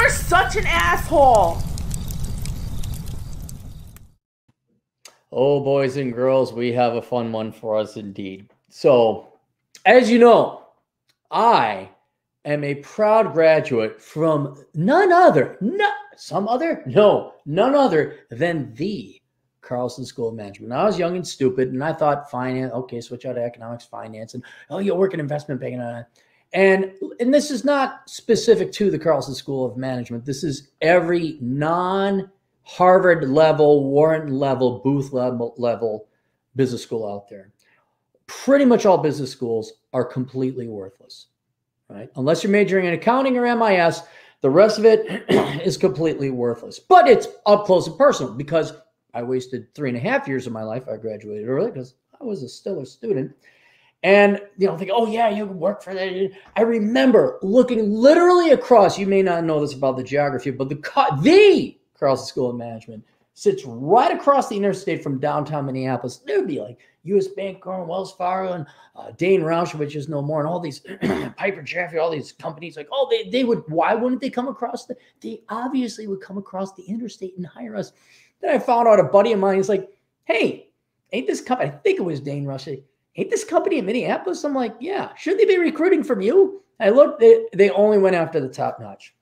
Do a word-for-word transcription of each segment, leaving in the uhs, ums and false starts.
You're such an asshole. Oh, boys and girls, we have a fun one for us indeed. So, as you know, I am a proud graduate from none other, no, some other, no, none other than the Carlson School of Management. I was young and stupid, and I thought finance, okay, switch out of economics, finance, and oh, you'll work in investment banking. And, and this is not specific to the Carlson School of Management. This is every non Harvard level, Wharton level, Booth level, level business school out there. Pretty much all business schools are completely worthless, right? Unless you're majoring in accounting or M I S, the rest of it is completely worthless. But it's up close and personal because I wasted three and a half years of my life. I graduated early because I was a stellar student. And, you know, think, oh, yeah, you can work for that. I remember looking literally across. You may not know this about the geography, but the the Carlson School of Management sits right across the interstate from downtown Minneapolis. There would be like U S Bancorp, Wells Fargo, and uh, Dane Roush, which is no more, and all these Piper Jaffray, all these companies. Like, oh, they they would. Why wouldn't they come across the? They obviously would come across the interstate and hire us. Then I found out a buddy of mine is like, hey, ain't this company? I think it was Dane Roush. Like, ain't this company in Minneapolis? I'm like, yeah. Shouldn't they be recruiting from you? I looked. They they only went after the top notch.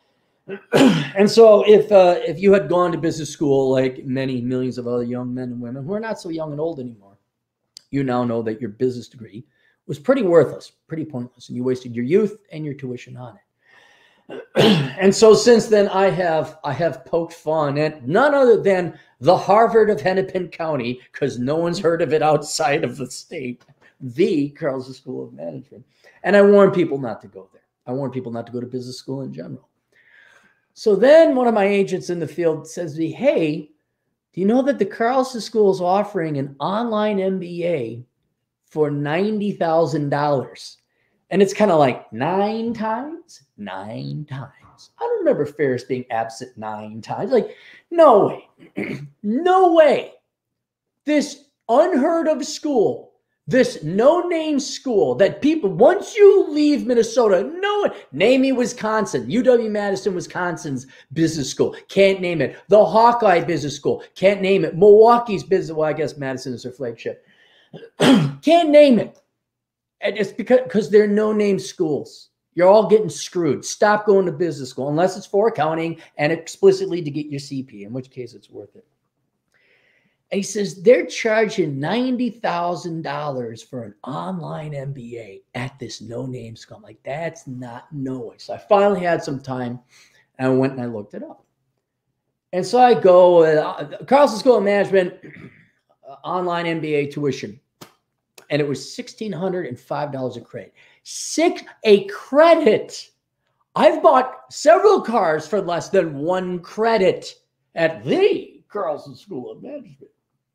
And so if uh, if you had gone to business school like many millions of other young men and women who are not so young and old anymore, you now know that your business degree was pretty worthless, pretty pointless, and you wasted your youth and your tuition on it. And so since then, I have I have poked fun at none other than the Harvard of Hennepin County, because no one's heard of it outside of the state, the Carlson School of Management. And I warn people not to go there. I warn people not to go to business school in general. So then one of my agents in the field says to me, hey, do you know that the Carlson School is offering an online M B A for ninety thousand dollars? And it's kind of like nine times, nine times. I don't remember Ferris being absent nine times. Like, no way, no way. This unheard of school, this no-name school that people, once you leave Minnesota, no one, name me Wisconsin, U W-Madison, Wisconsin's business school, can't name it. The Hawkeye Business School, can't name it. Milwaukee's business, well, I guess Madison is their flagship. Can't name it. And it's because, because they're no-name schools. You're all getting screwed. Stop going to business school, unless it's for accounting and explicitly to get your C P, in which case it's worth it. And he says they're charging ninety thousand dollars for an online M B A at this no-name school. I'm like, that's not no way. So I finally had some time, and I went and I looked it up. And so I go, uh, Carlson School of Management, uh, online M B A tuition. And it was one thousand six hundred five dollars a credit. Six, a credit. I've bought several cars for less than one credit at the Carlson School of Management.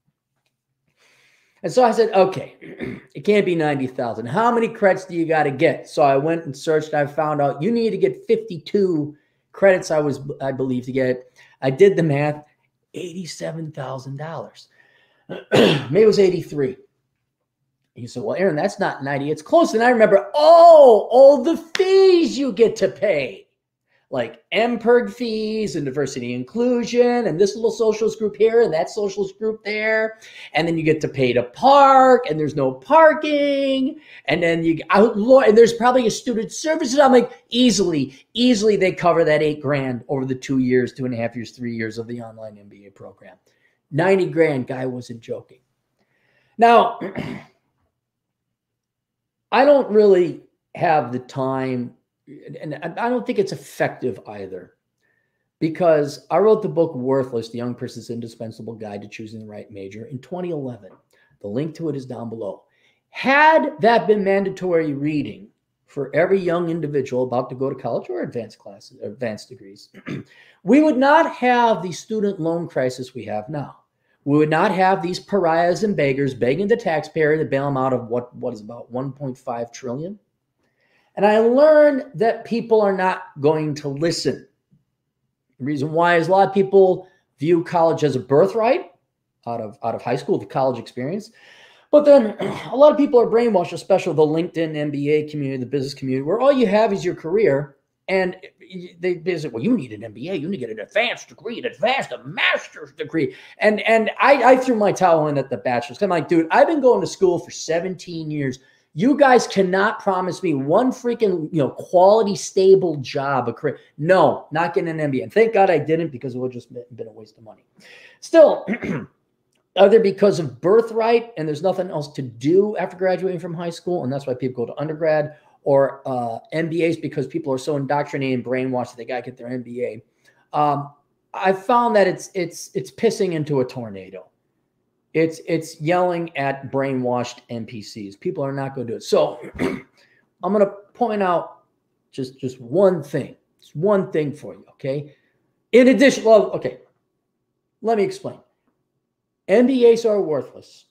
And so I said, okay, it can't be ninety thousand. How many credits do you got to get? So I went and searched. I found out you need to get fifty-two credits, I was, I believe, to get it. I did the math, eighty-seven thousand dollars. Maybe it was eighty-three. He said, well, Aaron, that's not ninety. It's close. And I remember, oh, all the fees you get to pay. Like M P E R G fees and diversity inclusion and this little socialist group here and that socialist group there. And then you get to pay to park and there's no parking. And then you outlaw, and there's probably a student services. I'm like, easily, easily they cover that eight grand over the two years, two and a half years, three years of the online M B A program. ninety grand, guy wasn't joking. Now, I don't really have the time, and I don't think it's effective either, because I wrote the book Worthless, The Young Person's Indispensable Guide to Choosing the Right Major in twenty eleven. The link to it is down below. Had that been mandatory reading for every young individual about to go to college or advanced classes, advanced degrees, we would not have the student loan crisis we have now. We would not have these pariahs and beggars begging the taxpayer to bail them out of what, what is about one point five trillion. And I learned that people are not going to listen. The reason why is a lot of people view college as a birthright out of, out of high school, the college experience. But then a lot of people are brainwashed, especially the LinkedIn M B A community, the business community, where all you have is your career And they, they say, well, you need an M B A. You need to get an advanced degree, an advanced, a master's degree. And, and I, I threw my towel in at the bachelor's. I'm like, dude, I've been going to school for seventeen years. You guys cannot promise me one freaking, you know, quality, stable job, a career. No, not getting an M B A. And thank God I didn't, because it would have just been a waste of money. Still, either because of birthright and there's nothing else to do after graduating from high school, and that's why people go to undergrad, or uh, M B As because people are so indoctrinated and brainwashed that they got to get their M B A. Um, I found that it's it's it's pissing into a tornado. It's it's yelling at brainwashed N P Cs. People are not going to do it. So I'm going to point out just just one thing. It's one thing for you, okay? In addition, well, okay, let me explain. M B As are worthless.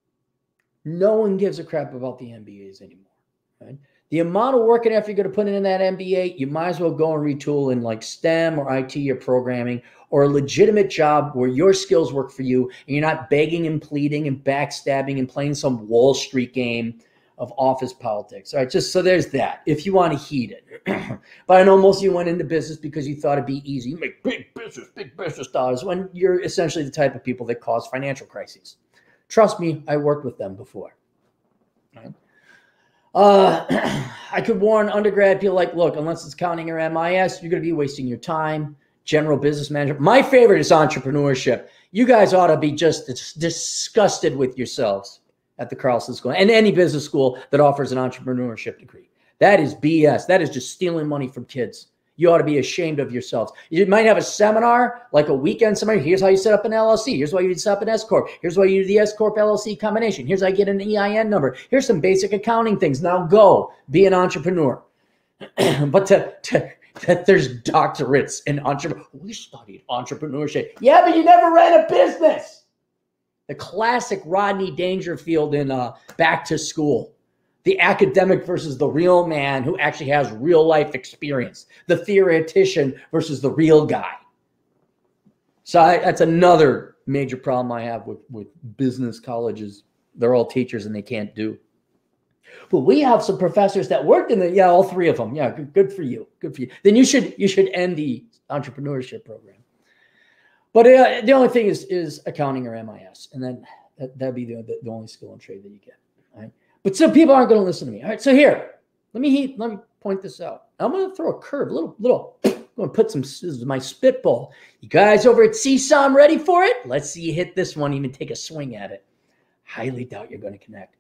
No one gives a crap about the M B As anymore, right? The amount of work and effort you're going to put in that M B A, you might as well go and retool in like STEM or I T or programming, or a legitimate job where your skills work for you and you're not begging and pleading and backstabbing and playing some Wall Street game of office politics. All right, just so there's that, if you want to heed it. But I know most of you went into business because you thought it'd be easy. You make big business, big business dollars, when you're essentially the type of people that cause financial crises. Trust me, I worked with them before. All right? Uh, I could warn undergrad people like, look, unless it's accounting or M I S, you're going to be wasting your time. General business management. My favorite is entrepreneurship. You guys ought to be just disgusted with yourselves at the Carlson School and any business school that offers an entrepreneurship degree. That is B S. That is just stealing money from kids. You ought to be ashamed of yourselves. You might have a seminar, like a weekend seminar. Here's how you set up an L L C. Here's why you set up an S corp. Here's why you do the S corp L L C combination. Here's how you get an E I N number. Here's some basic accounting things. Now go be an entrepreneur. But to, to that there's doctorates in entrepreneur. We studied entrepreneurship. Yeah, but you never ran a business. The classic Rodney Dangerfield in uh, Back to School. The academic versus the real man who actually has real life experience. The theoretician versus the real guy. So I, that's another major problem I have with, with business colleges. They're all teachers and they can't do. But we have some professors that worked in the, yeah, all three of them. Yeah, good, good for you. Good for you. Then you should you should end the entrepreneurship program. But uh, the only thing is is accounting or M I S. And then that, that'd be the, the, the only skill and trade that you get. All right? But some people aren't going to listen to me. All right, so here, let me let me point this out. I'm going to throw a curve, a little, little, I'm going to put some, this is my spitball. You guys over at C S A M ready for it? Let's see you hit this one, even take a swing at it. Highly doubt you're going to connect.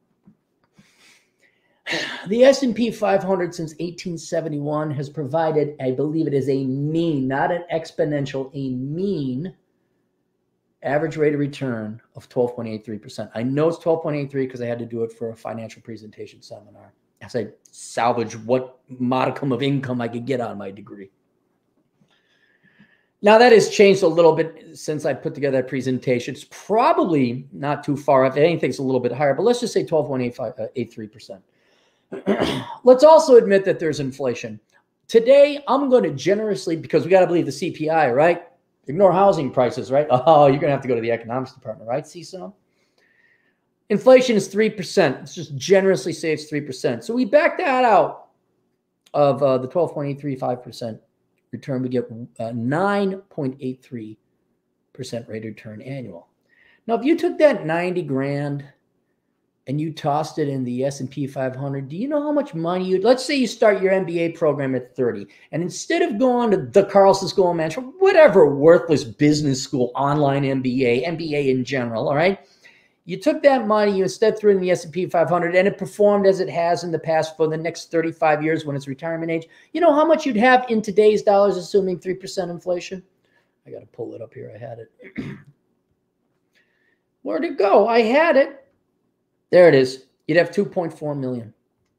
The S and P five hundred since eighteen seventy-one has provided, I believe it is a mean, not an exponential, a mean average rate of return of twelve point eight three percent. I know it's twelve point eight three because I had to do it for a financial presentation seminar as I salvage what modicum of income I could get on my degree. Now that has changed a little bit since I put together that presentation. It's probably not too far off. Anything's a little bit higher, but let's just say twelve point eight three percent. Let's also admit that there's inflation. Today, I'm going to generously, because we got to believe the C P I, right? Ignore housing prices, right? Oh, you're going to have to go to the economics department, right, C S A M? Inflation is three percent. Let's just generously say it's three percent. So we back that out of uh, the twelve point eight three five percent return. We get uh, nine point eight three percent rate of return annual. Now, if you took that ninety grand and you tossed it in the S and P five hundred, do you know how much money you'd, let's say you start your M B A program at thirty, and instead of going to the Carlson School of Management, whatever worthless business school, online M B A, M B A in general, all right, you took that money, you instead threw it in the S and P five hundred, and it performed as it has in the past for the next thirty-five years when it's retirement age. You know how much you'd have in today's dollars, assuming three percent inflation? I got to pull it up here. I had it. Where'd it go? I had it. There it is. You'd have two point four million.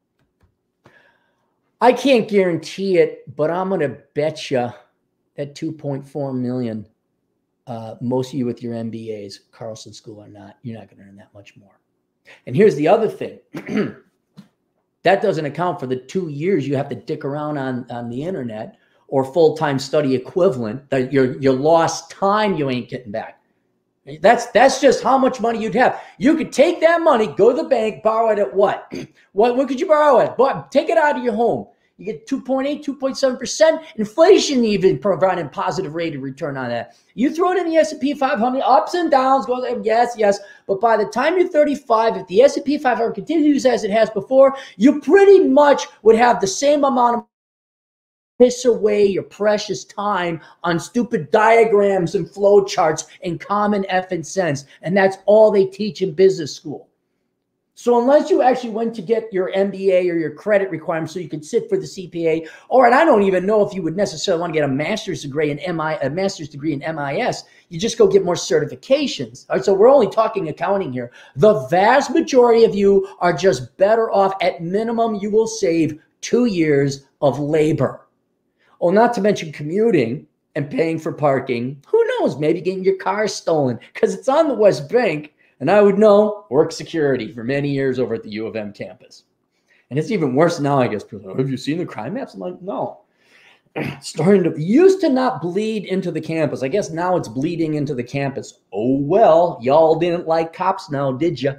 I can't guarantee it, but I'm going to bet you that two point four million, uh, most of you with your M B As, Carlson School or not, you're not going to earn that much more. And here's the other thing. That doesn't account for the two years you have to dick around on, on the internet or full-time study equivalent, that your, your lost time you ain't getting back. That's that's just how much money you'd have. You could take that money, go to the bank, borrow it at what? What, what could you borrow it? But take it out of your home. You get two point eight, two point seven percent. Inflation even providing positive rate of return on that. You throw it in the S and P five hundred, ups and downs, goes, yes, yes. But by the time you're thirty-five, if the S and P five hundred continues as it has before, you pretty much would have the same amount of piss away your precious time on stupid diagrams and flow charts and common effing sense. And that's all they teach in business school. So unless you actually went to get your M B A or your credit requirements so you could sit for the C P A, or and I don't even know if you would necessarily want to get a master's degree in M I, a master's degree in M I S, you just go get more certifications. All right, so we're only talking accounting here. The vast majority of you are just better off. At minimum, you will save two years of labor. Well, not to mention commuting and paying for parking. Who knows? Maybe getting your car stolen because it's on the West Bank. And I would know, work security for many years over at the U of M campus. And it's even worse now, I guess. People are, have you seen the crime maps? I'm like, no. Starting to, used to not bleed into the campus. I guess now it's bleeding into the campus. Oh, well, y'all didn't like cops now, did you?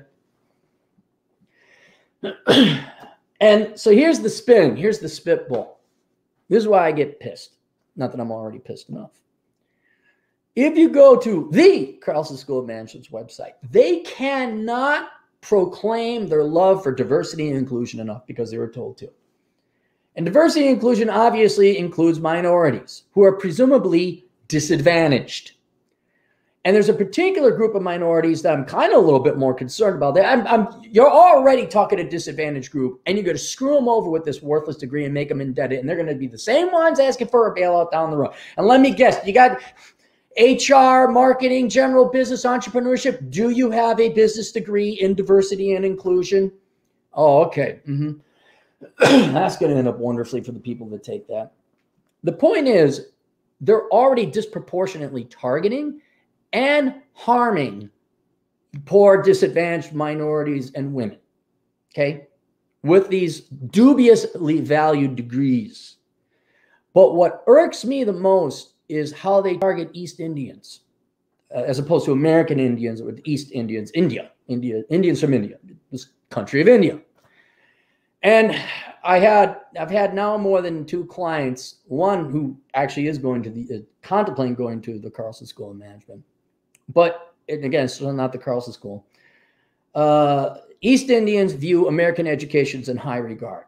And so here's the spin. Here's the spitball. This is why I get pissed. Not that I'm already pissed enough. If you go to the Carlson School of Management's website, they cannot proclaim their love for diversity and inclusion enough because they were told to. And diversity and inclusion obviously includes minorities who are presumably disadvantaged. And there's a particular group of minorities that I'm kind of a little bit more concerned about. I'm, I'm, you're already talking a disadvantaged group, and you're going to screw them over with this worthless degree and make them indebted, and they're going to be the same ones asking for a bailout down the road. And let me guess, you got H R, marketing, general business, entrepreneurship. Do you have a business degree in diversity and inclusion? Oh, okay. Mm-hmm. That's going to end up wonderfully for the people that take that. The point is, they're already disproportionately targeting and harming poor, disadvantaged minorities and women, okay, with these dubiously valued degrees. But what irks me the most is how they target East Indians, uh, as opposed to American Indians with East Indians, India, India, Indians from India, this country of India. And I had, I've had now more than two clients, one who actually is going to the, uh, contemplating going to the Carlson School of Management. But and again, it's still not the Carlson School. Uh, East Indians view American educations in high regard.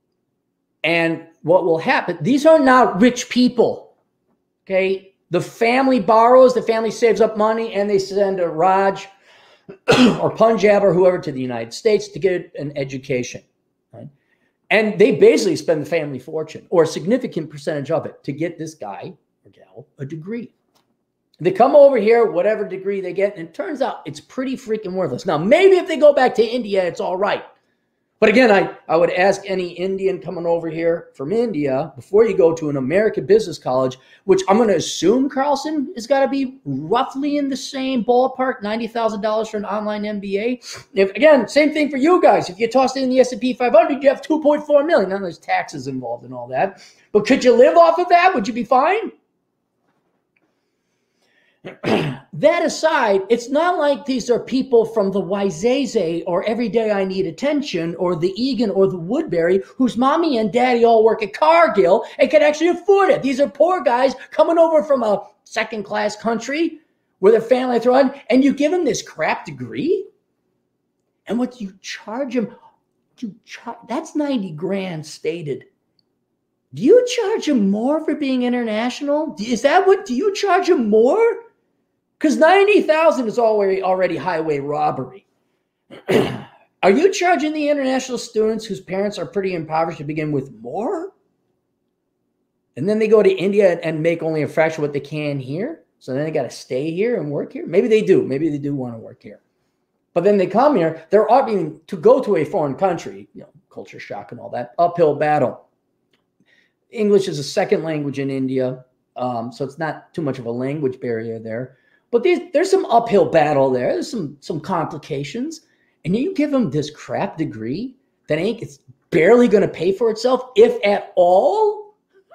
And what will happen, these are not rich people. Okay, the family borrows, the family saves up money, and they send a Raj or Punjab or whoever to the United States to get an education. Right? And they basically spend the family fortune or a significant percentage of it to get this guy or gal a degree. They come over here, whatever degree they get, and it turns out it's pretty freaking worthless. Now, maybe if they go back to India, it's all right. But again, I, I would ask any Indian coming over here from India, before you go to an American business college, which I'm going to assume Carlson has got to be roughly in the same ballpark, ninety thousand dollars for an online M B A. If again, same thing for you guys. If you tossed it in the S and P five hundred, you have two point four million dollars. Now there's taxes involved and all that. But could you live off of that? Would you be fine? That aside, it's not like these are people from the Wayzata or Every Day I Need Attention or the Egan or the Woodbury whose mommy and daddy all work at Cargill and can actually afford it. These are poor guys coming over from a second-class country where their family throw on, and you give them this crap degree? And what you charge them, you char- that's ninety grand stated. Do you charge them more for being international? Is that what, do you charge them more? Because ninety thousand is already, already highway robbery. Are you charging the international students whose parents are pretty impoverished to begin with more? And then they go to India and make only a fraction of what they can here? So then they got to stay here and work here? Maybe they do. Maybe they do want to work here. But then they come here, they're opting to go to a foreign country, you know, culture shock and all that, uphill battle. English is a second language in India, um, so it's not too much of a language barrier there. But these, there's some uphill battle there. There's some, some complications. And you give them this crap degree that ain't, it's barely going to pay for itself, if at all.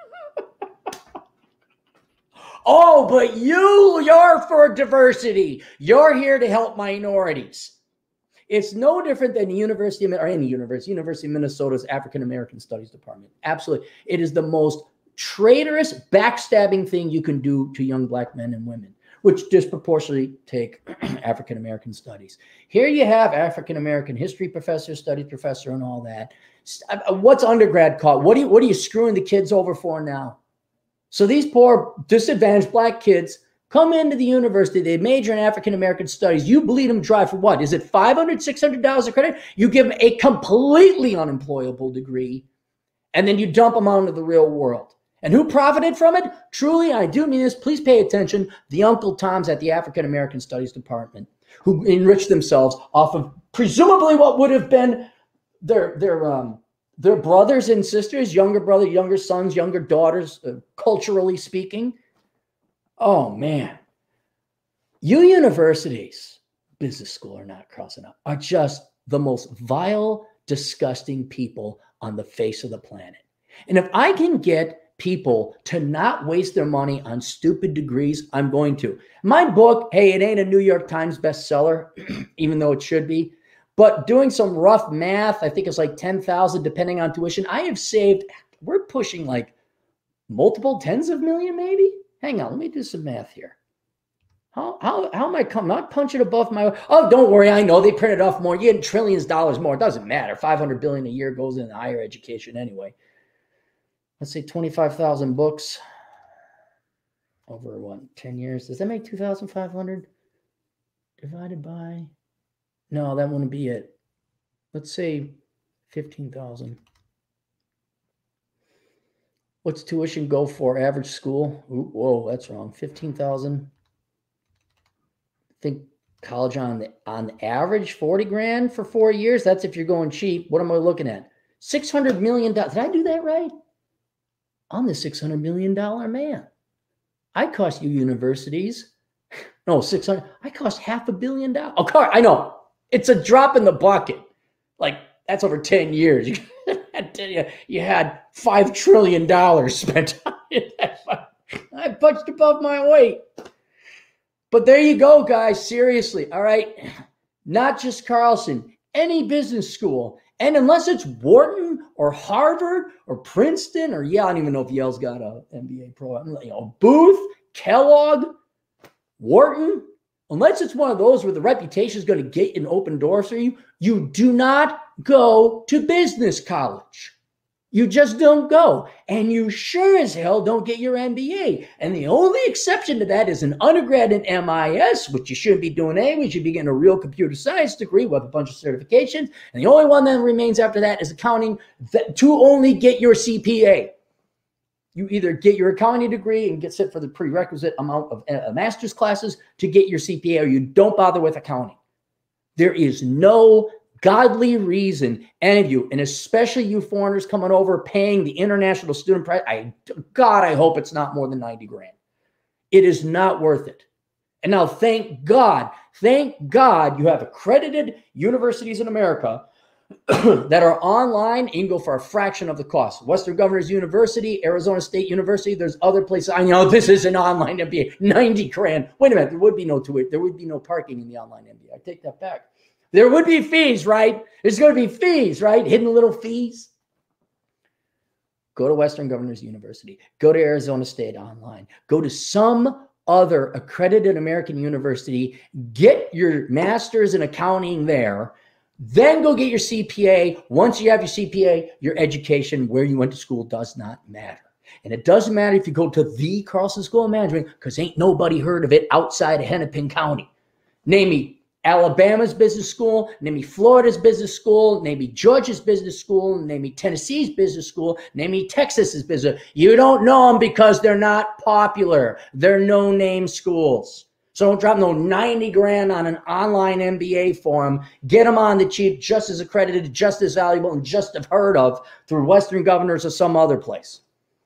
Oh, but you, you're for diversity. You're here to help minorities. It's no different than the University of, or any university, University of Minnesota's African American Studies Department. Absolutely. It is the most traitorous, backstabbing thing you can do to young black men and women, which disproportionately take African American studies. Here you have African American history professor, studies professor, and all that. What's undergrad called? What are you, what are you screwing the kids over for now? So these poor disadvantaged black kids come into the university, they major in African American studies. You bleed them dry for what? Is it five hundred dollars, six hundred dollars a credit? You give them a completely unemployable degree, and then you dump them out into the real world. And who profited from it? Truly, I do mean this, please pay attention, the Uncle Toms at the African American Studies Department, who enriched themselves off of presumably what would have been their, their, um, their brothers and sisters, younger brother, younger sons, younger daughters, uh, culturally speaking. Oh, man. You universities, business school or not, crossing up, are just the most vile, disgusting people on the face of the planet. And if I can get people to not waste their money on stupid degrees, I'm going to. My book, hey, it ain't a New York Times bestseller, even though it should be. But doing some rough math, I think it's like ten thousand depending on tuition. I have saved, we're pushing like multiple tens of million maybe. Hang on, let me do some math here. How, how, how am I coming? Not punching above my, oh, don't worry. I know they printed off more. You get trillions of dollars more. It doesn't matter. five hundred billion dollars a year goes into higher education anyway. Let's say twenty-five thousand books over what, ten years. Does that make two thousand five hundred divided by? No, that wouldn't be it. Let's say fifteen thousand. What's tuition go for average school? Ooh, whoa, that's wrong. fifteen thousand. I think college on the on average forty grand for four years. That's if you're going cheap. What am I looking at? six hundred million dollars. Did I do that right? I'm the six hundred million dollars man. I cost you universities. No, six hundred. I cost half a billion dollars. Oh, car. I know. It's a drop in the bucket. Like, that's over ten years. I tell you, you had five trillion dollars spent on it. I punched above my weight. But there you go, guys. Seriously. All right. Not just Carlson. Any business school. And unless it's Wharton or Harvard or Princeton or, yeah, I don't even know if Yale's got a M B A program. You know, Booth, Kellogg, Wharton, unless it's one of those where the reputation is going to get an open door for you, you do not go to business college. You just don't go. And you sure as hell don't get your M B A. And the only exception to that is an undergrad in M I S, which you shouldn't be doing anyway. You should be getting a real computer science degree with a bunch of certifications. And the only one that remains after that is accounting that, to only get your C P A. You either get your accounting degree and get set for the prerequisite amount of uh, master's classes to get your C P A, or you don't bother with accounting. There is no godly reason any of you, and especially you foreigners coming over paying the international student price, I, God, I hope it's not more than ninety grand. It is not worth it. And now, thank God, thank God you have accredited universities in America that are online. You can go for a fraction of the cost. Western Governors University, Arizona State University, there's other places. I know this is an online M B A, ninety grand. Wait a minute, there would be no tuition. There would be no parking in the online M B A. I take that back. There would be fees, right? There's going to be fees, right? Hidden little fees. Go to Western Governors University. Go to Arizona State online. Go to some other accredited American university. Get your master's in accounting there. Then go get your C P A. Once you have your C P A, your education, where you went to school, does not matter. And it doesn't matter if you go to the Carlson School of Management, because ain't nobody heard of it outside of Hennepin County. Name me Alabama's business school, name me Florida's business school, name me Georgia's business school, name me Tennessee's business school, name me Texas's business. You don't know them because they're not popular. They're no-name schools. So don't drop no ninety grand on an online M B A for them. Get them on the cheap, just as accredited, just as valuable, and just have heard of through Western Governors or some other place.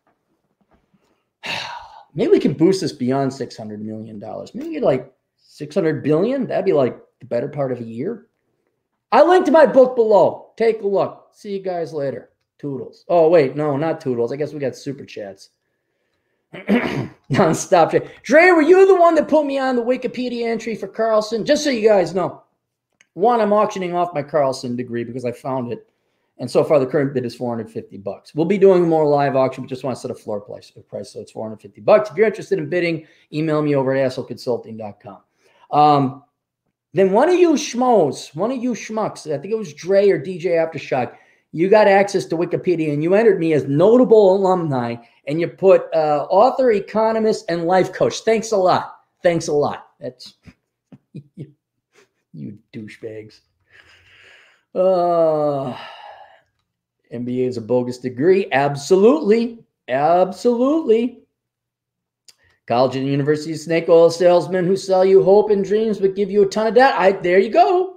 Maybe we can boost this beyond six hundred million dollars. Maybe like six hundred billion dollars. That'd be like the better part of a year. I linked my book below. Take a look. See you guys later. Toodles. Oh, wait. No, not Toodles. I guess we got super chats. Non-stop chat. Dre, were you the one that put me on the Wikipedia entry for Carlson? Just so you guys know. One, I'm auctioning off my Carlson degree because I found it. And so far, the current bid is four hundred fifty bucks. We'll be doing more live auction. We just want to set a floor price, price so it's four hundred fifty bucks. If you're interested in bidding, email me over at asshole consulting dot com. Um, then one of you schmoes, one of you schmucks, I think it was Dre or D J Aftershock, you got access to Wikipedia and you entered me as notable alumni and you put uh, author, economist, and life coach. Thanks a lot. Thanks a lot. That's you, you douchebags. Uh, M B A is a bogus degree. Absolutely. Absolutely. College and university snake oil salesmen who sell you hope and dreams but give you a ton of debt. I, there you go.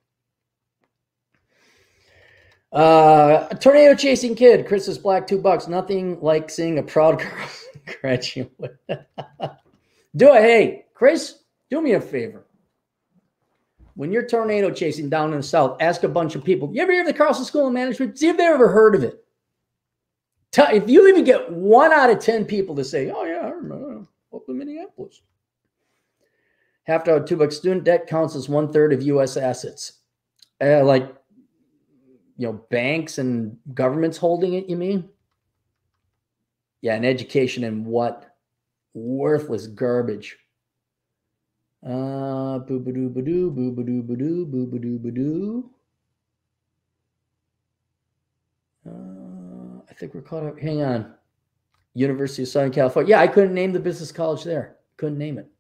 Uh, a tornado chasing kid. Chris's black two bucks. Nothing like seeing a proud girl graduate. Do it. Hey, Chris, do me a favor. When you're tornado chasing down in the South, ask a bunch of people, you ever hear of the Carlson School of Management? See if they've ever heard of it. Tell, if you even get one out of ten people to say, oh, yeah, I remember. Up in Minneapolis. Half dollar two bucks student debt counts as one third of U S assets. Uh, like, you know, banks and governments holding it, you mean? Yeah, and education and what? Worthless garbage. Uh, boo-ba-doo, ba-doo, boo-ba-doo, ba-doo, boo-ba-doo, ba-doo. Uh, I think we're caught up. Hang on. University of Southern California. Yeah, I couldn't name the business college there. Couldn't name it.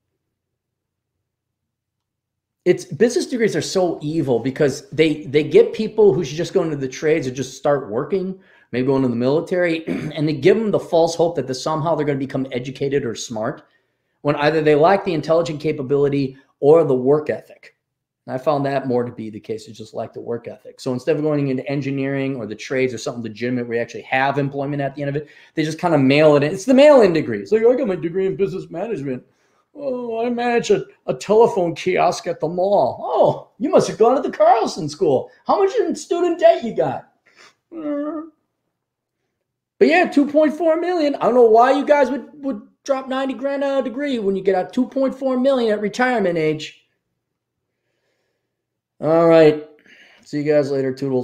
It's business degrees are so evil because they they get people who should just go into the trades or just start working, maybe go into the military, and they give them the false hope that the, somehow they're going to become educated or smart when either they lack the intelligent capability or the work ethic. And I found that more to be the case. It's just like the work ethic. So instead of going into engineering or the trades or something legitimate where you actually have employment at the end of it, they just kind of mail it in. It's the mail-in degree. It's like, I got my degree in business management. Oh, I manage a, a telephone kiosk at the mall. Oh, you must have gone to the Carlson School. How much in student debt you got? Uh, but yeah, two point four million. I don't know why you guys would, would drop ninety grand on a degree when you get out two point four million at retirement age. All right. See you guys later. Toodles.